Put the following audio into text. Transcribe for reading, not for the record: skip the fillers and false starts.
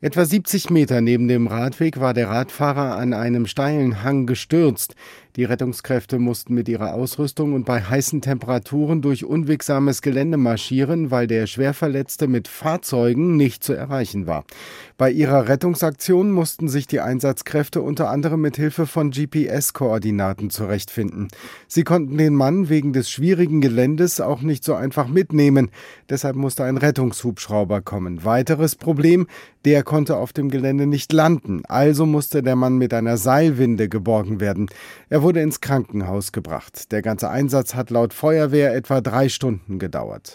Etwa 70 Meter neben dem Radweg war der Radfahrer an einem steilen Hang gestürzt. Die Rettungskräfte mussten mit ihrer Ausrüstung und bei heißen Temperaturen durch unwegsames Gelände marschieren, weil der Schwerverletzte mit Fahrzeugen nicht zu erreichen war. Bei ihrer Rettungsaktion mussten sich die Einsatzkräfte unter anderem mit Hilfe von GPS-Koordinaten zurechtfinden. Sie konnten den Mann wegen des schwierigen Geländes auch nicht so einfach mitnehmen. Deshalb musste ein Rettungshubschrauber kommen. Weiteres Problem: der konnte auf dem Gelände nicht landen, also musste der Mann mit einer Seilwinde geborgen werden. Er wurde ins Krankenhaus gebracht. Der ganze Einsatz hat laut Feuerwehr etwa 3 Stunden gedauert.